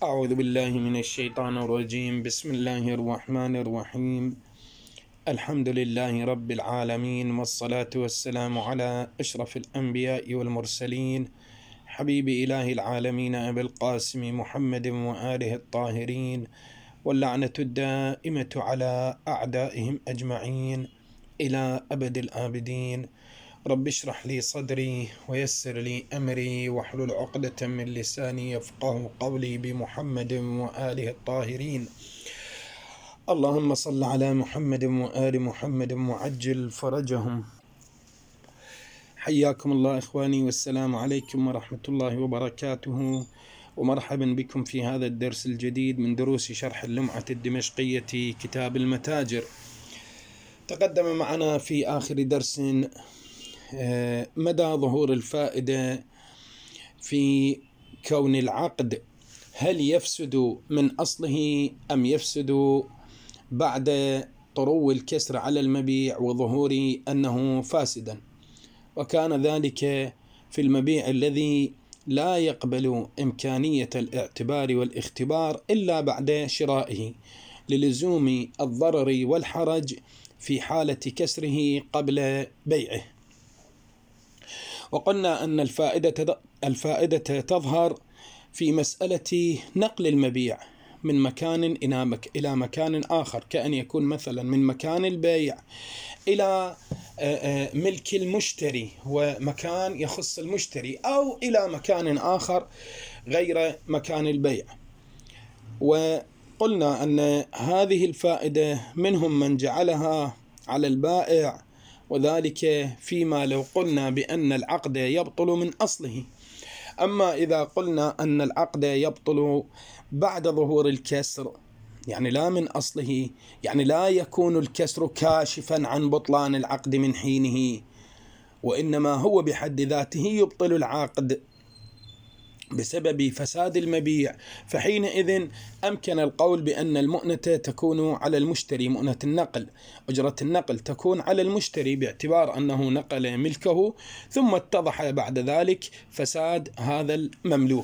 أعوذ بالله من الشيطان الرجيم. بسم الله الرحمن الرحيم. الحمد لله رب العالمين، والصلاة والسلام على أشرف الأنبياء والمرسلين، حبيب إله العالمين أبي القاسم محمد وآله الطاهرين، واللعنة الدائمة على أعدائهم أجمعين إلى أبد الآبدين. رب اشرح لي صدري ويسر لي أمري واحلل عقدة من لساني يفقه قولي بمحمد وآله الطاهرين. اللهم صل على محمد وآل محمد وعجل فرجهم. حياكم الله إخواني، والسلام عليكم ورحمة الله وبركاته، ومرحبا بكم في هذا الدرس الجديد من دروس شرح اللمعة الدمشقية كتاب المتاجر. تقدم معنا في آخر درس مدى ظهور الفائدة في كون العقد، هل يفسد من أصله أم يفسد بعد طرو الكسر على المبيع وظهور أنه فاسدا، وكان ذلك في المبيع الذي لا يقبل إمكانية الاعتبار والاختبار إلا بعد شرائه للزوم الضرر والحرج في حالة كسره قبل بيعه. وقلنا أن الفائدة تظهر في مسألة نقل المبيع من مكان إلى مكان آخر، كأن يكون مثلا من مكان البيع إلى ملك المشتري ومكان يخص المشتري، أو إلى مكان آخر غير مكان البيع. وقلنا أن هذه الفائدة منهم من جعلها على البائع، وذلك فيما لو قلنا بأن العقد يبطل من أصله. أما إذا قلنا أن العقد يبطل بعد ظهور الكسر، يعني لا من أصله، يعني لا يكون الكسر كاشفا عن بطلان العقد من حينه، وإنما هو بحد ذاته يبطل العقد بسبب فساد المبيع، فحينئذ أمكن القول بأن المؤنة تكون على المشتري، مؤنة النقل، أجرة النقل تكون على المشتري باعتبار أنه نقل ملكه، ثم اتضح بعد ذلك فساد هذا المملوك.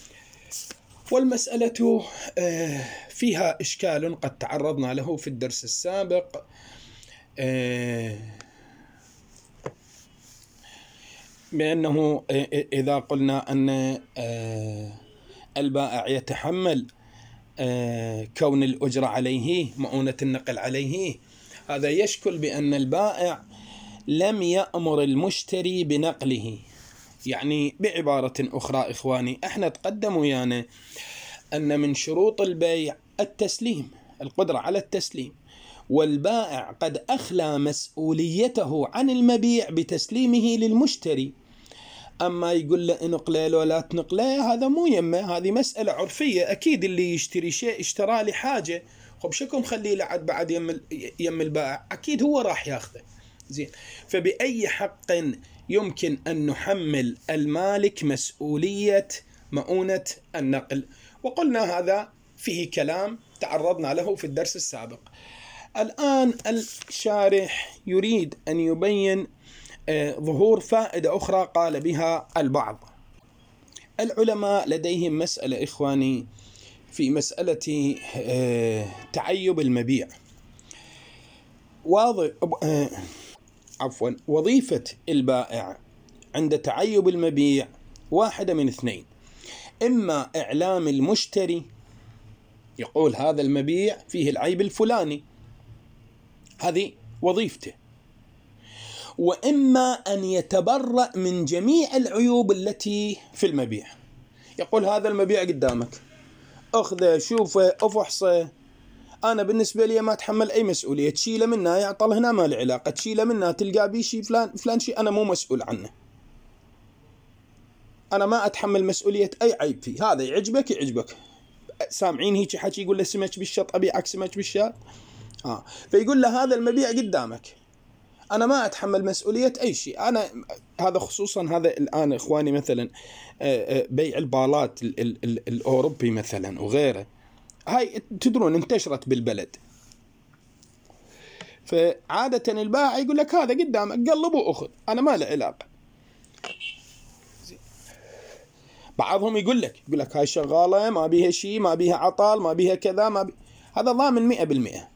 والمسألة فيها إشكال قد تعرضنا له في الدرس السابق، بأنه إذا قلنا أن البائع يتحمل كون الأجرة عليه، مؤونة النقل عليه، هذا يشكل بأن البائع لم يأمر المشتري بنقله. يعني بعبارة أخرى إخواني، احنا تقدم ويانا أن من شروط البيع التسليم، القدرة على التسليم، والبائع قد أخلى مسؤوليته عن المبيع بتسليمه للمشتري. أما يقول له انقله له لا تنقله، هذا مو يمه، هذه مسألة عرفية. أكيد اللي يشتري شيء اشترى لحاجة، خب شكم خليه لعد بعد يم البائع، أكيد هو راح ياخذه. زين، فبأي حق يمكن أن نحمل المالك مسؤولية مؤونة النقل؟ وقلنا هذا فيه كلام تعرضنا له في الدرس السابق. الآن الشارح يريد أن يبين ظهور فائدة أخرى قال بها البعض. العلماء لديهم مسألة إخواني في مسألة تعيب المبيع. وظيفة البائع عند تعيب المبيع واحدة من اثنين: إما إعلام المشتري، يقول هذا المبيع فيه العيب الفلاني، هذه وظيفته، وإما أن يتبرأ من جميع العيوب التي في المبيع، يقول هذا المبيع قدامك، أخذه شوفه أفحصه، أنا بالنسبة لي ما أتحمل أي مسؤولية، تشيله منه يعطل هنا ما له علاقة، تشيله منه تلقى بي شيء فلان شيء أنا مو مسؤول عنه، أنا ما أتحمل مسؤولية أي عيب فيه، هذا يعجبك. سامعين هيك حكي يقول له سمك بالشط أبيعك سمك بالشط. فيقول له هذا المبيع قدامك، أنا ما أتحمل مسؤولية أي شيء. أنا هذا خصوصا هذا الآن إخواني مثلا بيع البالات الأوروبي مثلا وغيره، هاي تدرون انتشرت بالبلد، فعادة البائع يقول لك هذا قدامك قلب وأخذ، أنا ما له علاقة. بعضهم يقول لك هاي شغالة ما بيها شيء، ما بيها عطل، ما بيها كذا، هذا ضامن 100%.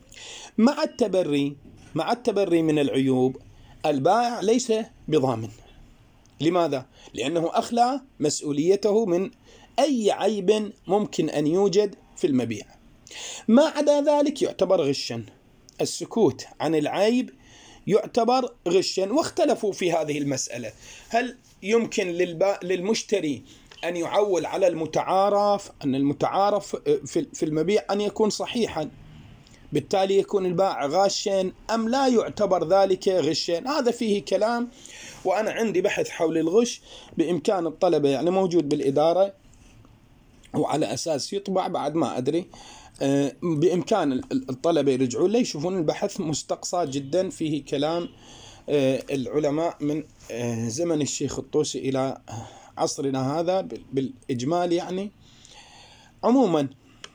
مع التبري من العيوب، البائع ليس بضامن. لماذا؟ لأنه أخلى مسؤوليته من أي عيب ممكن أن يوجد في المبيع. ما عدا ذلك يعتبر غشا. السكوت عن العيب يعتبر غشا. واختلفوا في هذه المسألة، هل يمكن للمشتري أن يعول على المتعارف، أن المتعارف في المبيع أن يكون صحيحا، بالتالي يكون البائع غاشا، أم لا يعتبر ذلك غشا؟ هذا فيه كلام، وأنا عندي بحث حول الغش بإمكان الطلبة، يعني موجود بالإدارة وعلى أساس يطبع، بعد ما أدري، بإمكان الطلبة يرجعون لي يشوفون البحث مستقصى جدا، فيه كلام العلماء من زمن الشيخ الطوسي إلى عصرنا هذا بالإجمال. يعني عموما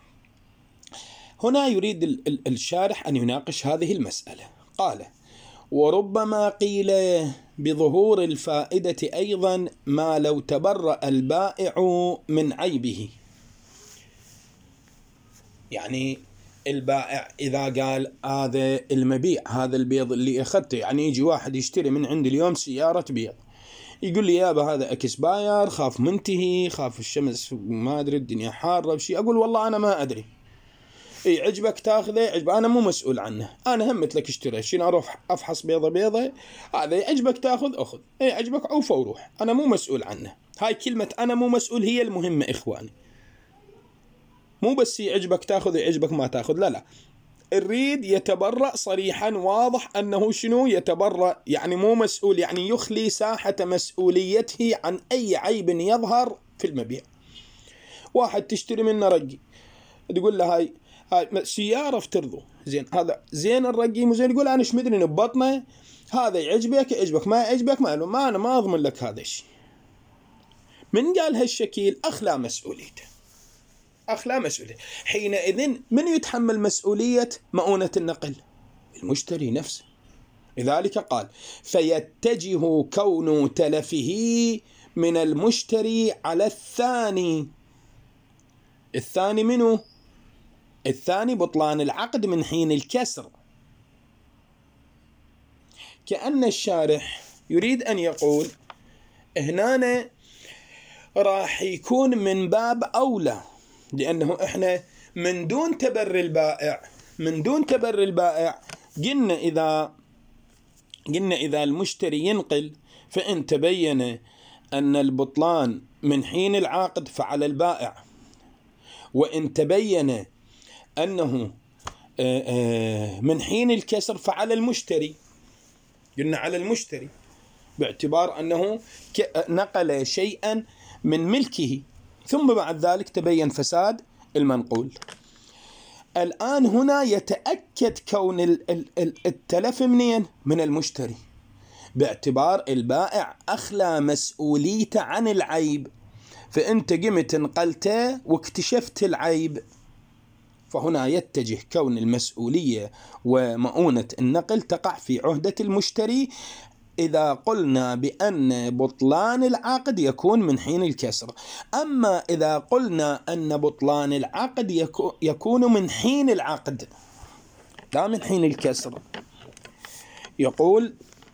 هنا يريد الشارح أن يناقش هذه المسألة. قال: وربما قيل بظهور الفائدة أيضا ما لو تبرأ البائع من عيبه. يعني البائع إذا قال هذا المبيع، هذا البيض اللي أخذته، يعني يجي واحد يشتري من عندي اليوم سيارة بيض، يقول لي يابا هذا اكسباير، خاف منتهي، خاف الشمس، ما أدري الدنيا حارة بشيء. أقول والله أنا ما أدري، اي عجبك تاخذه، عجبك، انا مو مسؤول عنه، انا همت لك اشتري شنو، اروح افحص بيضه، هذا عجبك تاخذ اخذ، اي عجبك عوفه وروح، انا مو مسؤول عنه. هاي كلمة انا مو مسؤول هي المهمة اخواني، مو بس يعجبك تاخذ يعجبك ما تاخذ، لا، الريد يتبرأ صريحا واضح انه شنو يتبرأ، يعني مو مسؤول، يعني يخلي ساحة مسؤوليته عن اي عيب يظهر في المبيع. واحد تشتري منه رقي، تقول له هاي سيارة افترضوا زين، هذا زين الرقي مو زين، يقول انا ايش مدري ببطنه، هذا يعجبك ما يعجبك ما انا ما اضمن لك هذا الشيء. من قال هالشكل اخلى مسؤوليته، حينئذ من يتحمل مسؤولية مؤونة النقل؟ المشتري نفسه. لذلك قال: فيتجه كون تلفه من المشتري على الثاني. الثاني منه؟ الثاني بطلان العقد من حين الكسر. كأن الشارح يريد أن يقول هنا راح يكون من باب أولى، لأنه إحنا من دون تبري البائع قلنا إذا المشتري ينقل فإن تبين أن البطلان من حين العقد فعلى البائع، وإن تبين أنه من حين الكسر فعلى المشتري. قلنا على المشتري باعتبار أنه نقل شيئا من ملكه، ثم بعد ذلك تبين فساد المنقول. الآن هنا يتأكد كون التلف منين؟ من المشتري، باعتبار البائع أخلى مسؤوليته عن العيب، فأنت قمت نقلته واكتشفت العيب، فهنا يتجه كون المسؤولية ومؤونة النقل تقع في عهدة المشتري، إذا قلنا بأن بطلان العقد يكون من حين الكسر. أما إذا قلنا أن بطلان العقد يكون من حين العقد لا من حين الكسر، يقول: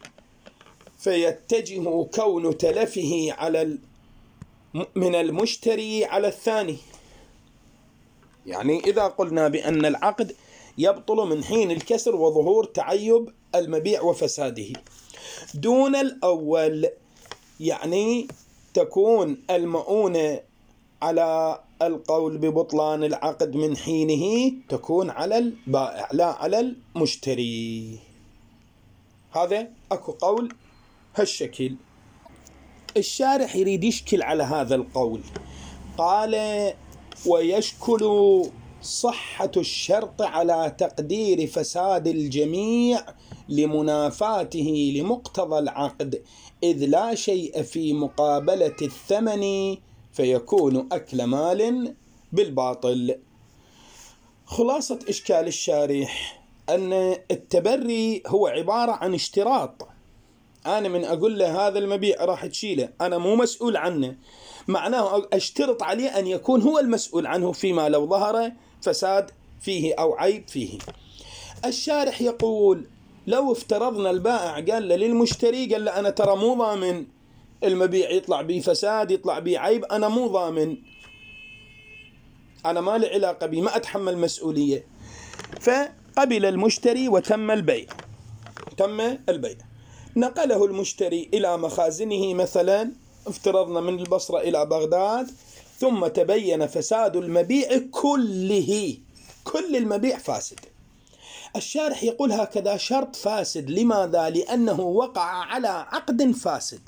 فيتجه كون تلفه من المشتري على الثاني. يعني إذا قلنا بأن العقد يبطل من حين الكسر وظهور تعيب المبيع وفساده دون الأول، يعني تكون المؤونة على القول ببطلان العقد من حينه تكون على البائع لا على المشتري. هذا أكو قول هالشكل. الشارح يريد يشكل على هذا القول، قال: ويشكل صحة الشرط على تقدير فساد الجميع لمنافاته لمقتضى العقد، إذ لا شيء في مقابلة الثمن فيكون أكل مال بالباطل. خلاصة إشكال الشارح أن التبري هو عبارة عن اشتراط. أنا من أقول له هذا المبيع راح تشيله، أنا مو مسؤول عنه، معناه أشترط عليه أن يكون هو المسؤول عنه فيما لو ظهر فساد فيه أو عيب فيه. الشارح يقول لو افترضنا البائع قال للمشتري، قال له أنا ترى مو ضامن المبيع يطلع بيه فساد يطلع بيه عيب، أنا مو ضامن، أنا ما لي علاقة بي، ما أتحمل مسؤولية. فقبل المشتري وتم البيع. تم البيع، نقله المشتري إلى مخازنه مثلا، افترضنا من البصرة إلى بغداد، ثم تبين فساد المبيع كله، كل المبيع فاسد. الشارح يقول هكذا شرط فاسد. لماذا؟ لأنه وقع على عقد فاسد.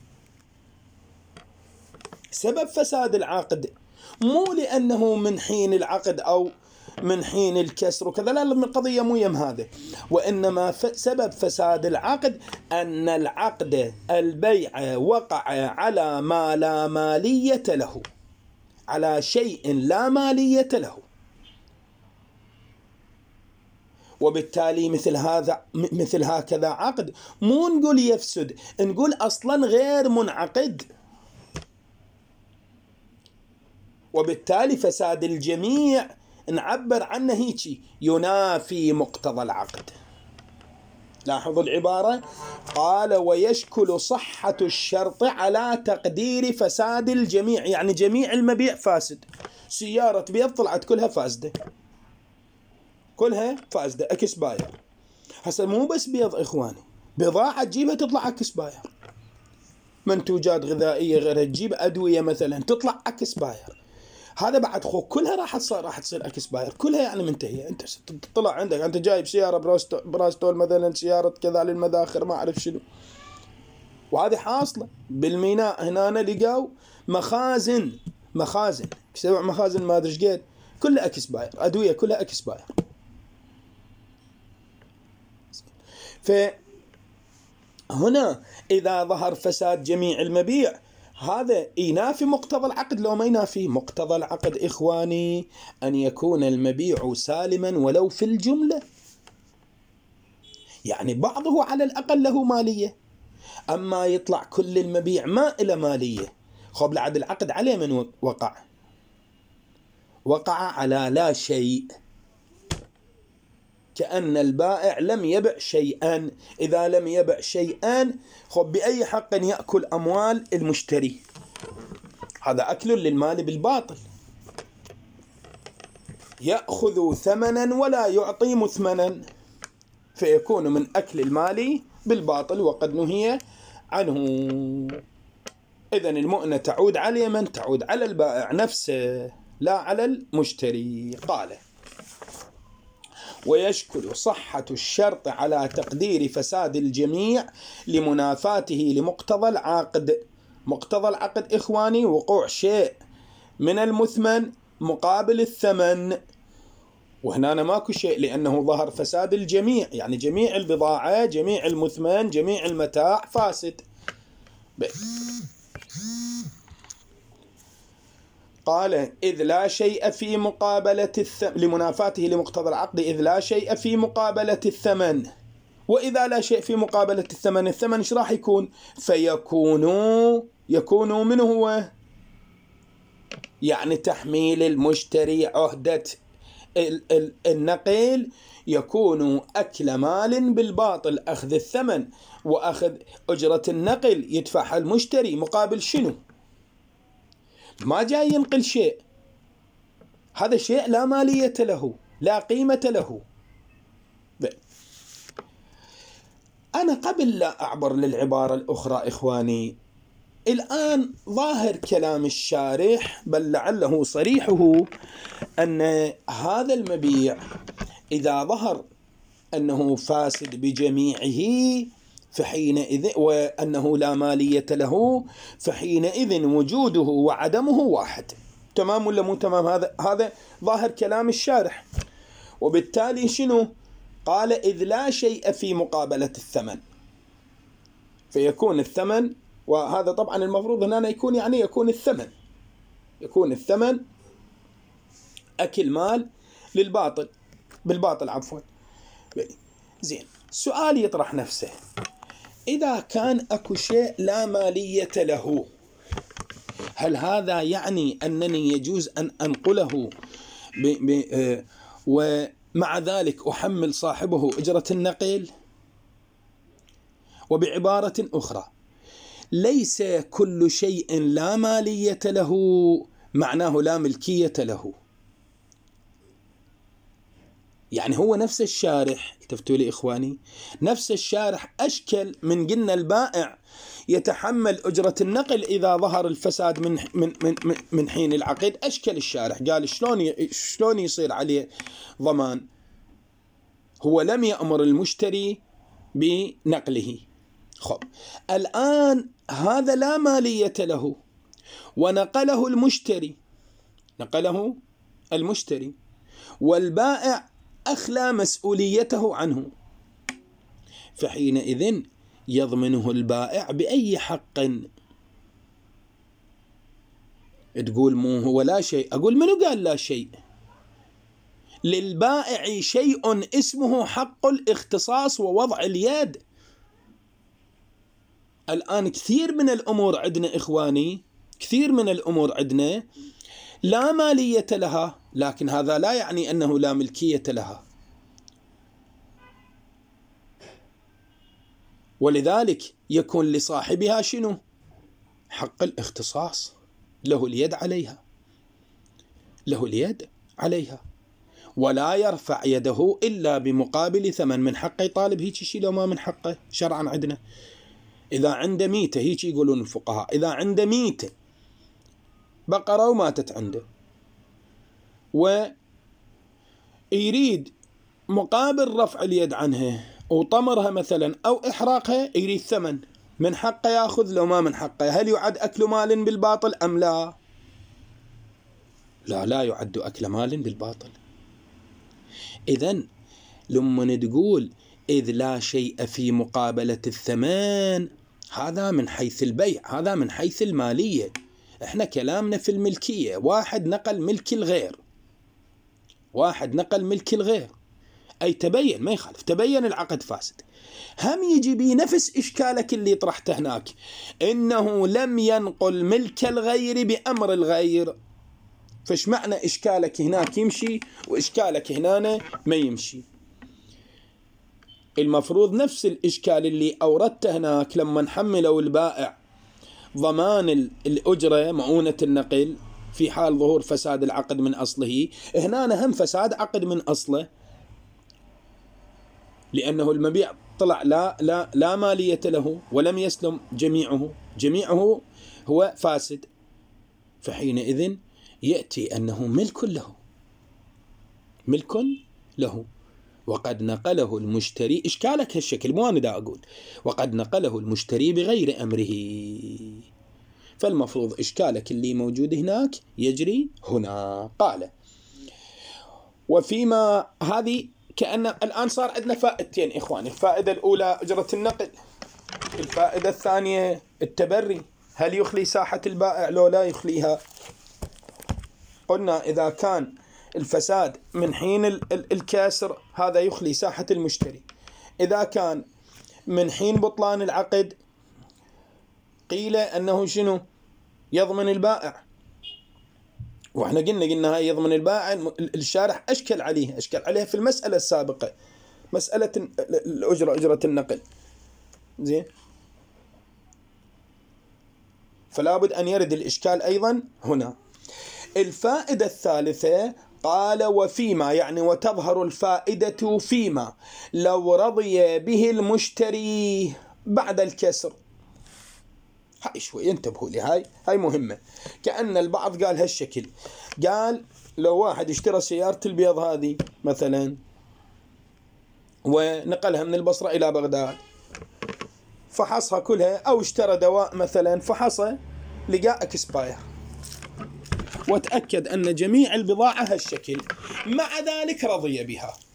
سبب فساد العقد مو لأنه من حين العقد أو من حين الكسر وكذا، لا، القضية مو يم هذا، وإنما سبب فساد العقد أن العقد البيع وقع على ما لا مالية له، على شيء لا مالية له، وبالتالي مثل هكذا عقد مو نقول يفسد، نقول أصلا غير منعقد، وبالتالي فساد الجميع نعبر عنه هيك ينافي مقتضى العقد. لاحظوا العبارة، قال ويشكل صحة الشرط على تقدير فساد الجميع، يعني جميع المبيع فاسد. سيارة بيض طلعت كلها فاسدة، كلها فاسدة، اكس باير. هسه مو بس بيض إخواني، بضاعة تجيبها تطلع اكس باير، منتوجات غذائية غيرها، تجيب أدوية مثلا تطلع اكس باير. هذا بعد خو كلها راح تصير اكس باير، كلها يعني منتهيه. انت طلع عندك انت جايب سياره براستول مثلا، سياره كذا للمداخر ما اعرف شنو، وهذه حاصله بالميناء هنا لقوا مخازن 7 مخازن ما ادري ايش قد، كلها اكس باير، ادويه كلها اكس باير. فهنا اذا ظهر فساد جميع المبيع، هذا ينافي مقتضى العقد لو ما ينافي مقتضى العقد إخواني؟ أن يكون المبيع سالما ولو في الجملة، يعني بعضه على الأقل له مالية، أما يطلع كل المبيع ما إلى مالية. خب لعد العقد عليه من وقع على لا شيء، كأن البائع لم يبع شيئا. إذا لم يبع شيئا، خب بأي حق يأكل أموال المشتري؟ هذا أكل للمال بالباطل، يأخذ ثمنا ولا يعطي مثمنا، فيكون من أكل المال بالباطل وقد نهي عنه. إذن المؤنة تعود على من؟ تعود على البائع نفسه لا على المشتري. قال ويشكل صحة الشرط على تقدير فساد الجميع لمنافاته لمقتضى العقد. مقتضى العقد إخواني وقوع شيء من المثمن مقابل الثمن، وهنا ماكو شيء لأنه ظهر فساد الجميع، يعني جميع البضاعة جميع المثمن جميع المتاع فاسد. قال إذ لا شيء في مقابلة لمنافاته لمقتضى العقد، إذ لا شيء في مقابلة الثمن. وإذا لا شيء في مقابلة الثمن، الثمن إيش راح يكون؟ يكون منه هو، يعني تحميل المشتري عهدة النقل، يكون أكل مال بالباطل، أخذ الثمن وأخذ أجرة النقل يدفعها المشتري مقابل شنو؟ ما جاي ينقل شيء، هذا شيء لا مالية له لا قيمة له. أنا قبل لا أعبر للعبارة الأخرى إخواني، الآن ظاهر كلام الشارح بل لعله صريحه أن هذا المبيع إذا ظهر أنه فاسد بجميعه فحينئذ، وأنه لا مالية له، فحينئذ وجوده وعدمه واحد. تمام ولا مو تمام؟ هذا ظاهر كلام الشارح. وبالتالي شنو قال؟ إذ لا شيء في مقابلة الثمن، فيكون الثمن، وهذا طبعا المفروض هنا يكون يعني يكون الثمن أكل مال للباطل بالباطل عفوا. زين، سؤال يطرح نفسه، إذا كان أكو شيء لا مالية له، هل هذا يعني أنني يجوز أن أنقله ومع ذلك أحمل صاحبه أجرة النقل؟ وبعبارة أخرى، ليس كل شيء لا مالية له معناه لا ملكية له. يعني هو نفس الشارح، التفتوا لي إخواني، نفس الشارح أشكل من قلنا البائع يتحمل أجرة النقل إذا ظهر الفساد من حين العقد. أشكل الشارح قال شلون يصير عليه ضمان؟ هو لم يأمر المشتري بنقله. خب الآن هذا لا مالية له ونقله المشتري والبائع أخلى مسؤوليته عنه، فحينئذ يضمنه البائع بأي حق؟ تقول مو هو لا شيء، أقول منو قال لا شيء؟ للبائع شيء اسمه حق الاختصاص ووضع اليد. الآن كثير من الأمور عندنا إخواني، كثير من الأمور عندنا لا مالية لها، لكن هذا لا يعني أنه لا ملكية لها. ولذلك يكون لصاحبها شنو؟ حق الاختصاص، له اليد عليها، ولا يرفع يده إلا بمقابل ثمن. من حقه يطالب هيك شيء لو ما من حقه شرعا عندنا. إذا عنده ميتة، هيك يقولون الفقهاء، إذا عنده ميتة بقرة وماتت عنده ويريد مقابل رفع اليد عنها وطمرها مثلا أو إحراقها يريد ثمن، من حقه يأخذ لو ما من حقه. هل يعد أكل مال بالباطل أم لا؟ لا يعد أكل مال بالباطل. إذن لما تقول إذ لا شيء في مقابلة الثمن، هذا من حيث البيع، هذا من حيث المالية. احنا كلامنا في الملكية. واحد نقل ملك الغير، أي تبين، ما يخالف، تبين العقد فاسد. هم يجي بي نفس إشكالك اللي طرحته هناك، إنه لم ينقل ملك الغير بأمر الغير. فش معنى إشكالك هناك يمشي وإشكالك هنا ما يمشي؟ المفروض نفس الإشكال اللي أوردته هناك لما نحمله البائع ضمان الأجرة مؤونة النقل في حال ظهور فساد العقد من أصله، هنا هم فساد عقد من أصله، لأنه المبيع طلع لا مالية له ولم يسلم جميعه هو فاسد. فحينئذ يأتي أنه ملك له وقد نقله المشتري. إشكالك هالشكل، مو أنا دا أقول وقد نقله المشتري بغير أمره. فالمفروض إشكالك اللي موجود هناك يجري هنا. قال وفيما هذه كأن الآن صار عندنا فائدتين إخواني. الفائدة الأولى أجرة النقل، الفائدة الثانية التبري. هل يخلي ساحة البائع لو لا يخليها؟ قلنا إذا كان الفساد من حين الكسر هذا يخلي ساحة المشتري. إذا كان من حين بطلان العقد قيل أنه شنو؟ يضمن البائع. وإحنا قلنا هاي يضمن البائع. الشارح أشكل عليها في المسألة السابقة، مسألة أجرة النقل. زين، فلا بد أن يرد الإشكال أيضا هنا. الفائدة الثالثة قال وفيما، يعني وتظهر الفائدة فيما لو رضي به المشتري بعد الكسر. هاي شوي انتبهوا لي، هاي مهمة. كأن البعض قال هالشكل، قال لو واحد اشترى سيارة البيض هذه مثلا ونقلها من البصرة إلى بغداد، فحصها كلها، أو اشترى دواء مثلا فحصه لقاء اكسباير وتأكد أن جميع البضاعة هالشكل، مع ذلك رضي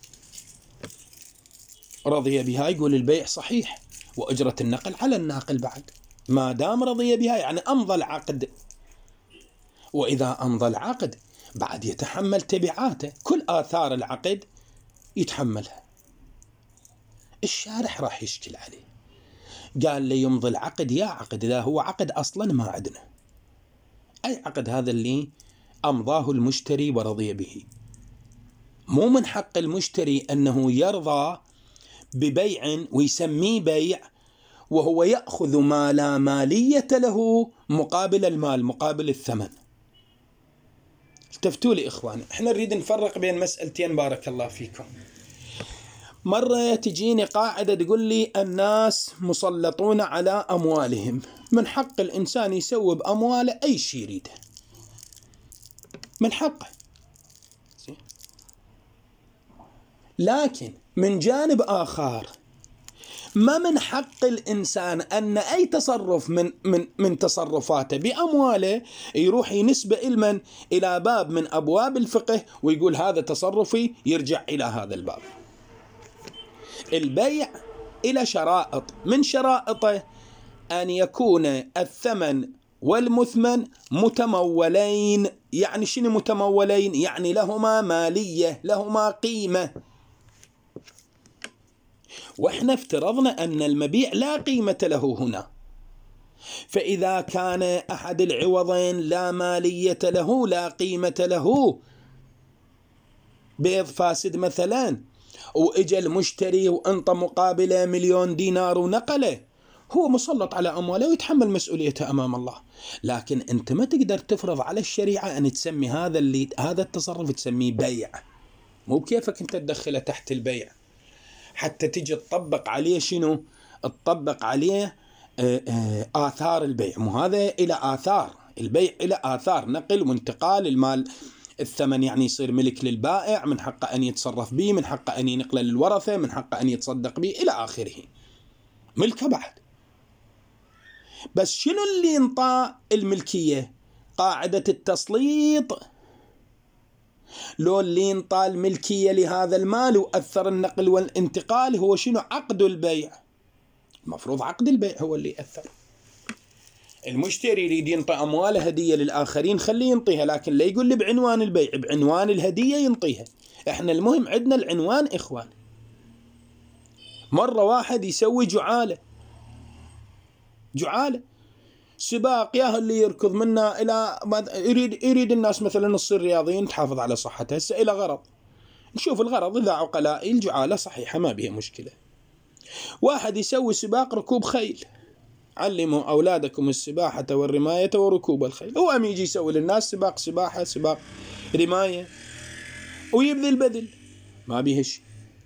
بها، يقول البيع صحيح وأجرة النقل على الناقل بعد، ما دام رضي بها يعني أمضى العقد. وإذا أمضى العقد بعد يتحمل تبعاته، كل آثار العقد يتحملها. الشارح راح يشكل عليه، قال لي يمضي العقد، يا عقد إذا هو عقد أصلا ما عندنا، أي عقد هذا اللي أمضاه المشتري ورضي به. مو من حق المشتري أنه يرضى ببيع ويسميه بيع وهو يأخذ ما لا مالية له مقابل المال، مقابل الثمن. التفتوا لي إخواني، احنا نريد نفرق بين مسألتين بارك الله فيكم. مرة تجيني قاعدة تقول لي الناس مسلطون على أموالهم، من حق الإنسان يسوي بأمواله أي شيء يريده، من حقه. لكن من جانب آخر ما من حق الإنسان أن أي تصرف من تصرفاته بأمواله يروح ينسبه إلمن إلى باب من أبواب الفقه ويقول هذا تصرفي يرجع إلى هذا الباب. البيع إلى شرائط، من شرائطه أن يكون الثمن والمثمن متمولين. يعني شنو متمولين؟ يعني لهما مالية، لهما قيمة. وإحنا افترضنا أن المبيع لا قيمة له هنا، فإذا كان أحد العوضين لا مالية له لا قيمة له، بيض فاسد مثلا، وإجا المشتري وأنطى مقابله 1,000,000 دينار ونقله، هو مسلط على أمواله ويتحمل مسؤوليته أمام الله. لكن أنت ما تقدر تفرض على الشريعة أن تسمي هذا التصرف تسميه بيع. مو بكيفك أنت تدخله تحت البيع حتى تجي تطبق عليه شنو؟ تطبق عليه آثار البيع. مو هذا إلى آثار البيع، إلى آثار نقل وانتقال المال. الثمن يعني يصير ملك للبائع، من حقه أن يتصرف به، من حقه أن ينقله للورثة، من حقه أن يتصدق به إلى آخره، ملكه بعد. بس شنو اللي ينطى الملكية؟ قاعدة التسليط. لو اللي ينطى الملكية لهذا المال وأثر النقل والانتقال هو شنو؟ عقد البيع. المفروض عقد البيع هو اللي يأثر. المشتري يريد ينطي أمواله هدية للآخرين، خليه ينطيها، لكن لا يقول لي بعنوان البيع، بعنوان الهدية ينطيها. احنا المهم عندنا العنوان إخوان. مرة واحد يسوي جعالة سباق، يا اللي يركض منا إلى يريد الناس مثلا تصير رياضيين تحافظ على صحتها، هسه إلى غرض، نشوف الغرض إذا عقلاء الجعالة صحيحة ما بها مشكلة. واحد يسوي سباق ركوب خيل، علموا أولادكم السباحة والرماية وركوب الخيل. هو يجي يسوي للناس سباق سباحة، سباق رماية، ويبذل بذل، ما بيهش،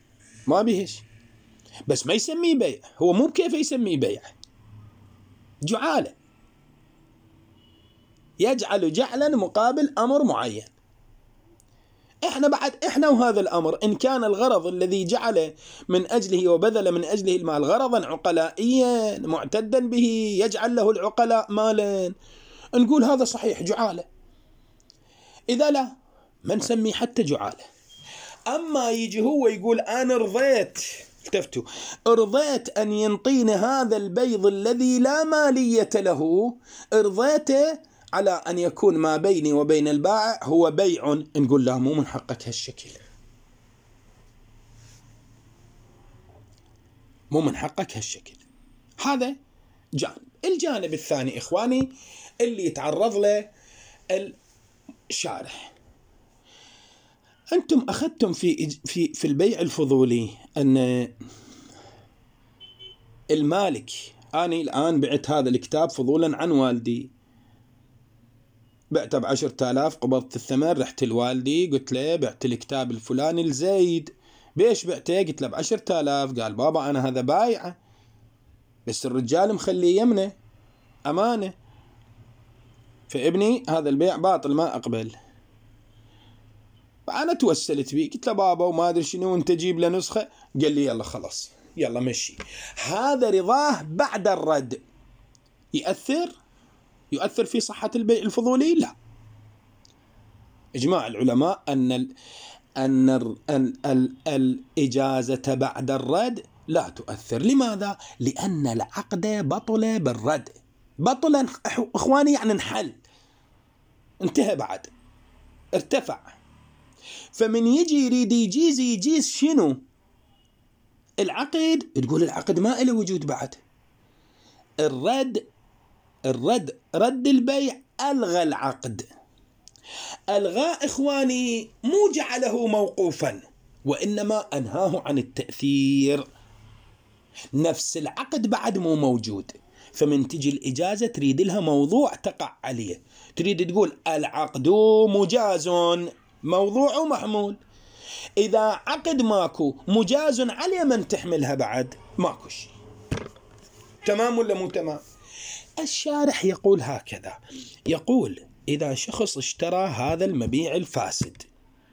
بس ما يسميه بيع. هو مو كيف يسميه بيع، جعالة، يجعل جعلا مقابل أمر معين. احنا وهذا الأمر إن كان الغرض الذي جعل من أجله وبذل من أجله المال غرضا عقلائيا معتدا به يجعل له العقلاء مالا، نقول هذا صحيح جعالة. إذا لا ما نسميه حتى جعالة. أما يجي هو يقول أنا رضيت، التفتوا، رضيت أن ينطيني هذا البيض الذي لا مالية له، رضيته على أن يكون ما بيني وبين البائع هو بيع، نقول له مو من حقك هالشكل، مو من حقك هالشكل. هذا جانب. الجانب الثاني إخواني اللي يتعرض له الشارح، أنتم أخذتم في البيع الفضولي أن المالك، أنا الآن بعت هذا الكتاب فضولا عن والدي، بعته ب10,000، قبضت الثمن، رحت الوالدي قلت له بعت الكتاب الفلاني لزيد، بيش بعته؟ قلت له ب10,000. قال بابا أنا هذا بايعه، بس الرجال مخليه يمنه أمانة، فابني هذا البيع باطل ما أقبل. فأنا توسلت بيه، قلت له بابا وما أدري شنو، وانت جيب له نسخة. قال لي يلا خلاص يلا مشي. هذا رضاه بعد الرد. يؤثر في صحة البيع الفضولي؟ لا. إجماع العلماء أن الإجازة بعد الرد لا تؤثر. لماذا؟ لأن العقد بطل بالرد. بطل إخواني يعني انحل، انتهى، بعد ارتفع. فمن يجي يريد يجيز شنو؟ العقد، تقول العقد ما له وجود بعد. الرد رد البيع ألغى العقد. ألغى إخواني مو جعله موقوفا، وإنما أنهاه عن التأثير. نفس العقد بعد مو موجود، فمن تجي الإجازة تريد لها موضوع تقع عليه، تريد تقول العقد مجاز، موضوع ومحمول. إذا عقد ماكو مجاز عليه من تحملها بعد ماكو شيء. تمام ولا مو تمام؟ الشارح يقول هكذا، يقول إذا شخص اشترى هذا المبيع الفاسد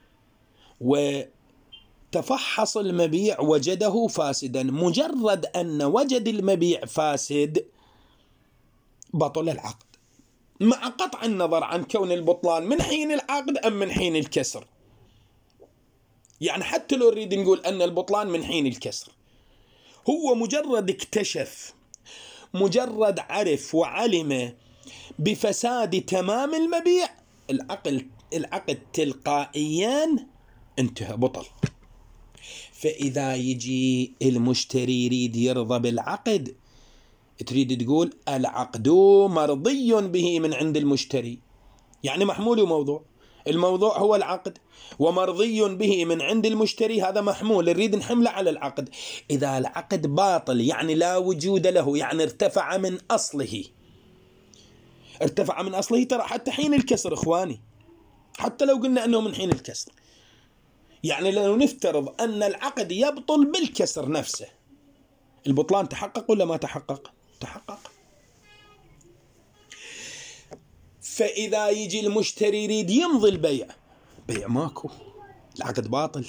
وتفحص المبيع وجده فاسدا، مجرد أن وجد المبيع فاسد بطل العقد، مع قطع النظر عن كون البطلان من حين العقد أم من حين الكسر. يعني حتى لو نريد نقول أن البطلان من حين الكسر، هو مجرد اكتشف، مجرد عرف وعلم بفساد تمام المبيع، العقد تلقائيا انتهى، بطل. فإذا يجي المشتري يريد يرضى بالعقد، تريد تقول العقد مرضي به من عند المشتري، يعني محمول وموضوع. الموضوع هو العقد، ومرضي به من عند المشتري، هذا محمول نريد نحمله على العقد. إذا العقد باطل يعني لا وجود له، يعني ارتفع من أصله. ارتفع من أصله ترى حتى حين الكسر إخواني، حتى لو قلنا أنه من حين الكسر، يعني لو نفترض أن العقد يبطل بالكسر نفسه، البطلان تحقق ولا ما تحقق؟ تحقق. فإذا يجي المشتري يريد يمضي البيع، بيع ماكو، العقد باطل.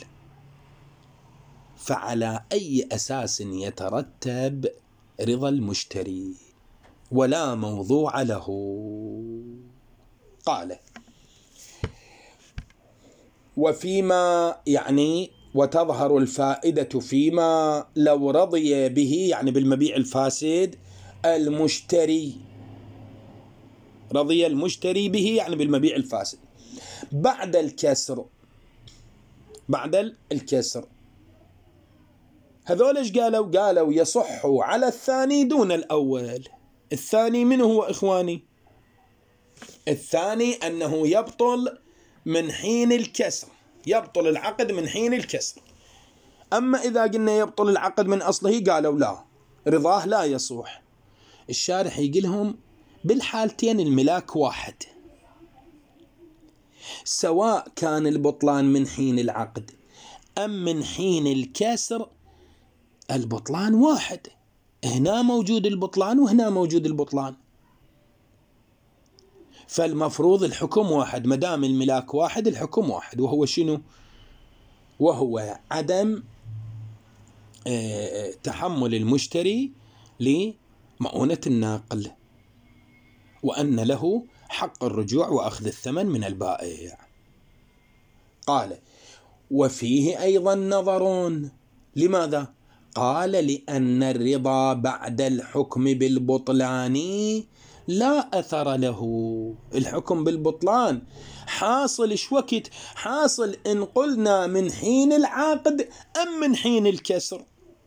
فعلى أي أساس يترتب رضا المشتري؟ ولا موضوع له. قال وفيما يعني وتظهر الفائدة فيما لو رضي به، يعني بالمبيع الفاسد المشتري، رضي المشتري به يعني بالمبيع الفاسد بعد الكسر. بعد الكسر هذول ايش قالوا؟ قالوا يصح على الثاني دون الأول. الثاني منه هو إخواني؟ الثاني أنه يبطل من حين الكسر، يبطل العقد من حين الكسر. أما إذا قلنا يبطل العقد من أصله، قالوا لا، رضاه لا يصح. الشارح يقولهم بالحالتين الملاك واحد، سواء كان البطلان من حين العقد أم من حين الكسر، البطلان واحد. هنا موجود البطلان وهنا موجود البطلان، فالمفروض الحكم واحد. مدام الملاك واحد الحكم واحد، وهو شنو؟ وهو عدم تحمل المشتري لمؤونة الناقل، وأن له حق الرجوع وأخذ الثمن من البائع. قال وفيه أيضا نظرون. لماذا؟ قال لأن الرضا بعد الحكم بالبطلان لا أثر له. الحكم بالبطلان حاصل وقت؟ حاصل إن قلنا من حين العقد أم من حين الكسر.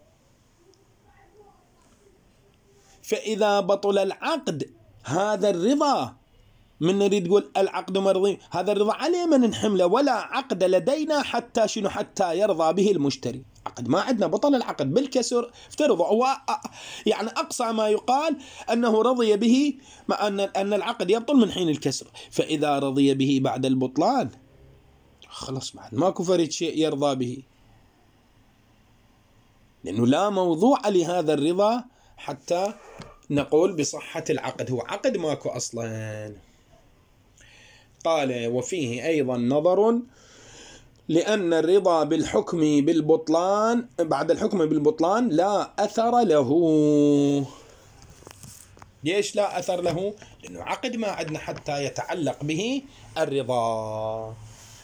فإذا بطل العقد، هذا الرضا من نريد تقول العقد مرضي، هذا الرضا عليه من نحمله، ولا عقد لدينا حتى شنو؟ حتى يرضى به المشتري. عقد ما عندنا، بطل العقد بالكسر. افترضوا هو يعني أقصى ما يقال أنه رضي به، مع أن العقد يبطل من حين الكسر. فإذا رضي به بعد البطلان خلاص بعد ماكو فريد شيء يرضى به، لأنه لا موضوع لهذا الرضا حتى نقول بصحة العقد، هو عقد ماكو أصلا. قال وفيه أيضا نظر، لأن الرضا بالحكم بالبطلان بعد الحكم بالبطلان لا أثر له. ليش لا أثر له؟ لأنه عقد ما عندنا حتى يتعلق به الرضا.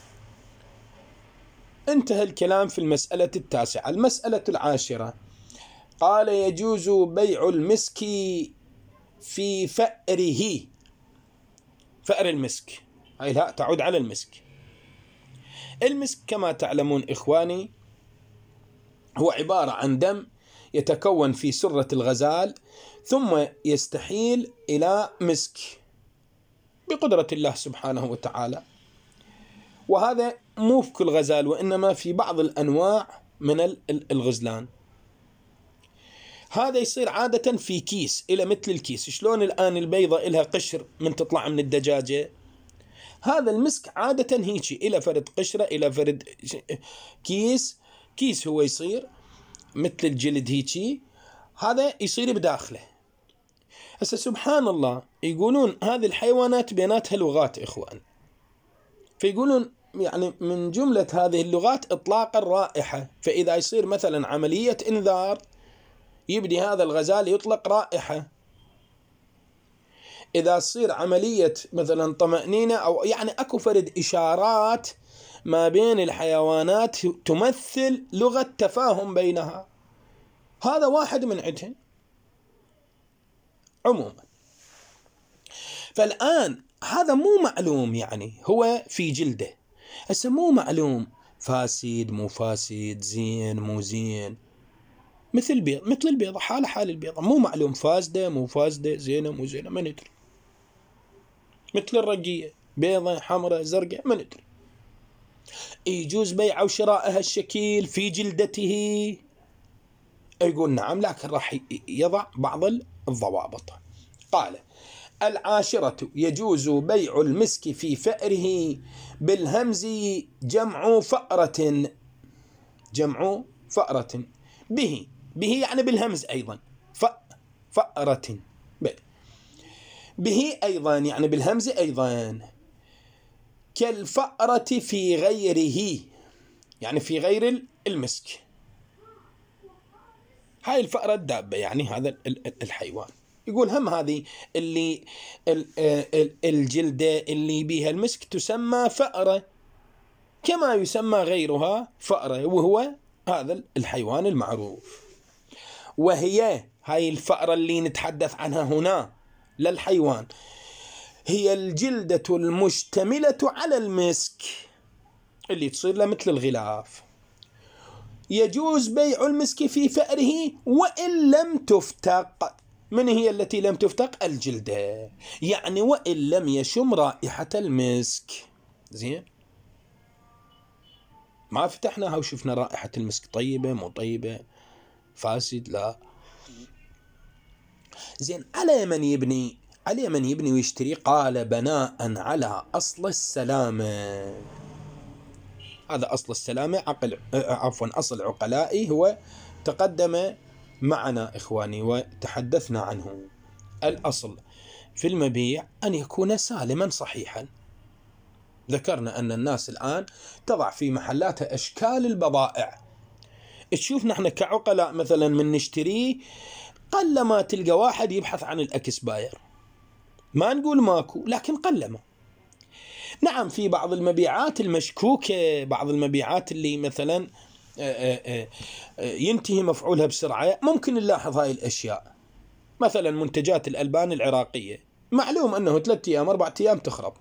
انتهى الكلام في المسألة التاسعة. المسألة العاشرة، قال يجوز بيع المسك في فأره. فأر المسك هاي لا تعود على المسك. المسك كما تعلمون إخواني هو عبارة عن دم يتكون في سرة الغزال ثم يستحيل إلى مسك، بقدرة الله سبحانه وتعالى. وهذا مو في كل غزال، وإنما في بعض الأنواع من الغزلان. هذا يصير عادة في كيس، إلى مثل الكيس. شلون الآن البيضة إلها قشر من تطلع من الدجاجة، هذا المسك عادة هيك إلى فرد قشرة، إلى فرد كيس هو يصير مثل الجلد هيك، هذا يصير بداخله. هسه سبحان الله، يقولون هذه الحيوانات بيناتها لغات إخوان، فيقولون يعني من جملة هذه اللغات إطلاق الرائحة. فإذا يصير مثلا عملية إنذار، يبدي هذا الغزال يطلق رائحة. إذا تصير عملية مثلا طمأنينة، أو يعني أكو فرد إشارات ما بين الحيوانات تمثل لغة تفاهم بينها، هذا واحد من عندهم عموما. فالآن هذا مو معلوم، يعني هو في جلده، هسه مو معلوم فاسد مو فاسد، زين مو زين، مثل البيضة، حال البيضة، مو معلوم فاسدة مو فاسدة، زينة مو زينة، ما ندري. مثل الرقية، بيضة حمراء زرقاء، ما ندري. يجوز بيع وشرائها الشكيل في جلدته، يقول نعم، لكن راح يضع بعض الضوابط. قال: العاشرة: يجوز بيع المسك في فأره بالهمز جمع فأرة. جمع فأرة به يعني بالهمز أيضا، فأرة به أيضا يعني بالهمز أيضا، كالفأرة في غيره، يعني في غير المسك. هاي الفأرة الدابة، يعني هذا الحيوان. يقول هم هذه اللي الجلدة اللي بيها المسك تسمى فأرة، كما يسمى غيرها فأرة، وهو هذا الحيوان المعروف. وهي هاي الفأرة اللي نتحدث عنها هنا للحيوان، هي الجلدة المشتملة على المسك اللي تصير له مثل الغلاف. يجوز بيع المسك في فأره وإن لم تفتق. من هي التي لم تفتق؟ الجلدة، يعني وإن لم يشم رائحة المسك. زين، ما فتحناها وشفنا رائحة المسك طيبة مو طيبة، فاسد لا. زين، على من يبني ويشتري؟ قال: بناء على أصل السلامة. هذا أصل السلامة، أصل عقلائي، هو تقدم معنا إخواني وتحدثنا عنه. الأصل في المبيع أن يكون سالما صحيحا. ذكرنا أن الناس الآن تضع في محلاتها أشكال البضائع. تشوف نحن كعقلاء مثلا من نشتريه، قلما تلقى واحد يبحث عن الأكسباير. ما نقول ماكو، لكن قلما. نعم، في بعض المبيعات المشكوكة، بعض المبيعات اللي مثلا ينتهي مفعولها بسرعة، ممكن نلاحظ هاي الأشياء. مثلا منتجات الألبان العراقية، معلوم أنه 3 أيام 4 أيام تخرب.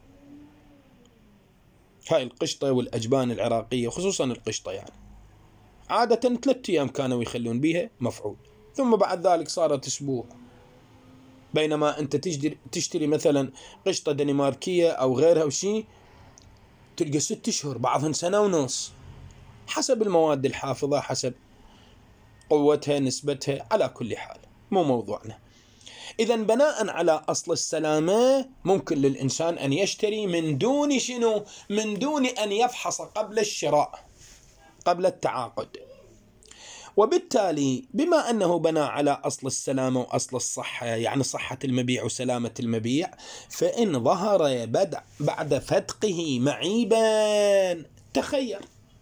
هاي القشطة والأجبان العراقية، خصوصا القشطة، يعني عادة 3 أيام كانوا يخلون بيها مفعول، ثم بعد ذلك صارت أسبوع. بينما أنت تشتري مثلا قشطة دنماركية أو غيرها أو شيء، تلقى 6 أشهر، بعضهم 1.5 سنة، حسب المواد الحافظة، حسب قوتها، نسبتها، على كل حال مو موضوعنا. إذن بناء على أصل السلامة، ممكن للإنسان أن يشتري من دون شنو؟ من دون أن يفحص قبل الشراء، قبل التعاقد. وبالتالي بما أنه بنى على أصل السلامة وأصل الصحة، يعني صحة المبيع وسلامة المبيع، فإن ظهر بعد فتقه معيبا تخير.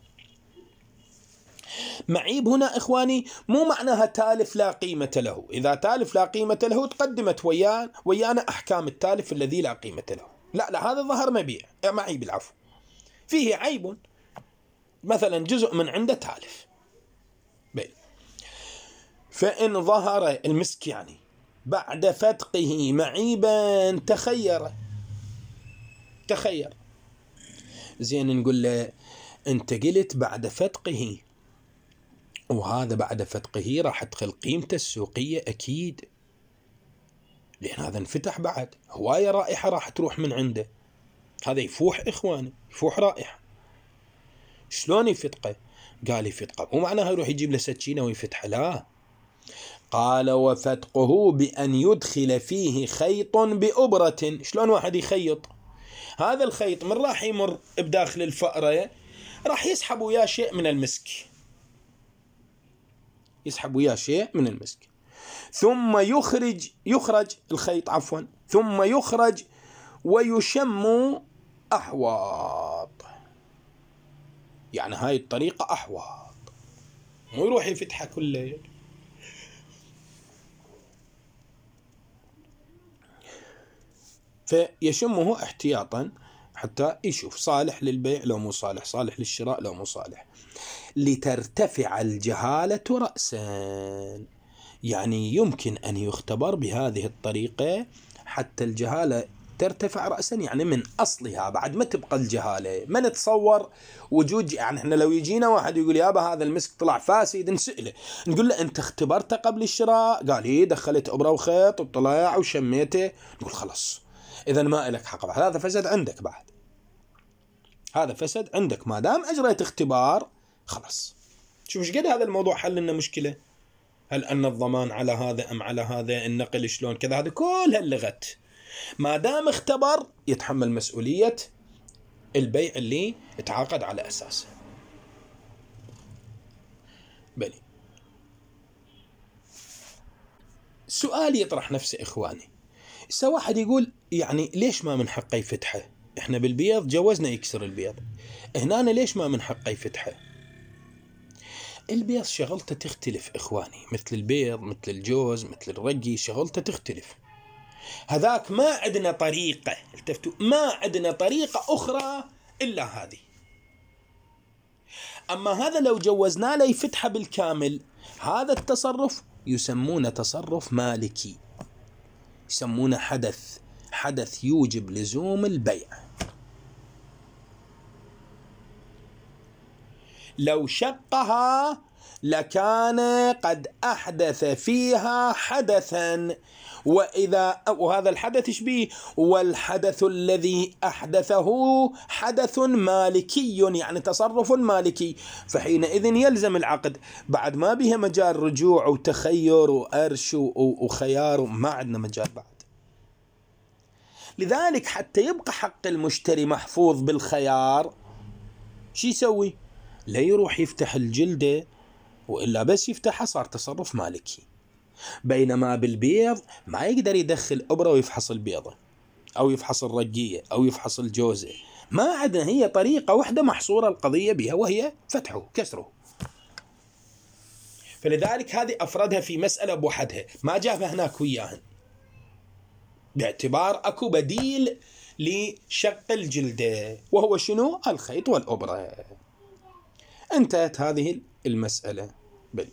معيب هنا إخواني مو معناها تالف لا قيمة له. إذا تالف لا قيمة له تقدمت ويانا أحكام التالف الذي لا قيمة له. لا، هذا ظهر معيب، العفو، فيه عيب، مثلا جزء من عنده تالف. فإن ظهر المسك يعني بعد فتقه معيبا تخير. زين، نقول له أنت قلت بعد فتقه، وهذا بعد فتقه راح تدخل قيمته السوقية أكيد. لأن هذا انفتح بعد هواية رائحة راح تروح من عنده، هذا يفوح إخواني، يفوح رائحة. شلون يفتقه؟ قال يفتقه مو معناها يروح يجيب له سكينة ويفتحه، لا. قال وفتقه بأن يدخل فيه خيط بأبرة. شلون واحد يخيط؟ هذا الخيط من راح يمر بداخل الفأرة راح يسحب وياه شيء من المسك، يسحب وياه شيء من المسك، ثم يخرج الخيط عفوا، ثم يخرج ويشم أحواض. يعني هاي الطريقة أحواض، مو يروح يفتحها كل ليل. فيشمه احتياطا حتى يشوف صالح للبيع لو مو صالح، صالح للشراء لو مو صالح. لترتفع الجهالة رأسا، يعني يمكن أن يختبر بهذه الطريقة حتى الجهالة ترتفع رأسا، يعني من أصلها بعد ما تبقى الجهالة. ما نتصور وجود، يعني احنا لو يجينا واحد يقول يابا هذا المسك طلع فاسد، نسأله نقول له انت اختبرته قبل الشراء؟ قال ايه، دخلت إبرة وخيط وطلع وشميته. نقول خلاص إذا ما إلك حق بعد، هذا فسد عندك بعد، هذا فسد عندك ما دام أجريت اختبار خلاص. شوف ايش قد هذا الموضوع حل لنا مشكلة. هل أن الضمان على هذا أم على هذا، النقل شلون كذا، هذا كل هاللغت ما دام اختبر يتحمل مسؤولية البيع اللي اتعاقد على أساسه. بلي سؤال يطرح نفسه إخواني، إذا واحد يقول يعني ليش ما من حقه يفتحه؟ إحنا بالبيض جوزنا يكسر البيض، هنا ليش ما من حقه يفتحه؟ البيض شغلته تختلف إخواني، مثل البيض مثل الجوز مثل الرقي شغلته تختلف. هذاك ما عندنا طريقة، التفتوا ما عندنا طريقة أخرى إلا هذه. أما هذا لو جوزنا له يفتحه بالكامل، هذا التصرف يسمونه تصرف مالكي، يسمونه حدث يوجب لزوم البيع. لو شقها لكان قد أحدث فيها حدثا، وهذا الحدث يشبيه، والحدث الذي أحدثه حدث مالكي، يعني تصرف مالكي، فحينئذ يلزم العقد. بعد ما بها مجال رجوع وتخير وأرش وخيار، ما عندنا مجال بعد. لذلك حتى يبقى حق المشتري محفوظ بالخيار، شي يسوي؟ لا يروح يفتح الجلدة، وإلا بس يفتحها صار تصرف مالكي. بينما بالبيض ما يقدر يدخل إبرة ويفحص البيضة أو يفحص الرقية أو يفحص الجوزة، ما عندنا، هي طريقة واحدة محصورة القضية بها وهي فتحه كسره. فلذلك هذه أفردها في مسألة بوحدها، ما جابها هناك وياهن، باعتبار أكو بديل لشق الجلدة وهو شنو؟ الخيط والإبرة. انتهت هذه المسألة. بل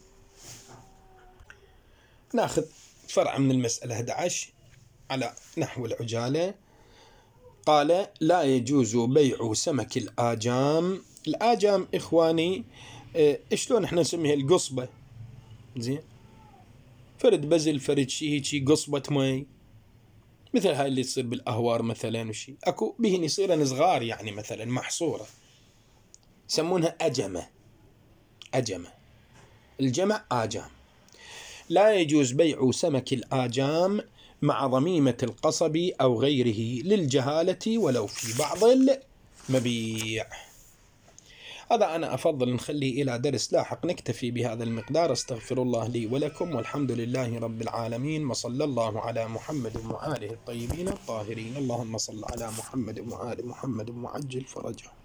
ناخذ فرع من المسألة 11 على نحو العجالة. قال لا يجوز بيع سمك الآجام. الآجام إخواني شلون احنا نسميها؟ القصبة، زين، فرد بزل، فرد شي قصبة مي، مثل هاي اللي تصير بالأهوار مثلا، وشي أكو بهن يصيرن صغار، يعني مثلا محصورة، يسمونها أجمة، الجمع آجام. لا يجوز بيع سمك الآجام مع ضميمة القصب أو غيره للجهالة ولو في بعض المبيع. هذا أنا أفضل نخليه إلى درس لاحق، نكتفي بهذا المقدار. استغفر الله لي ولكم، والحمد لله رب العالمين، وصلى الله على محمد وآله الطيبين الطاهرين. اللهم صل على محمد وآل محمد وعجل فرجه.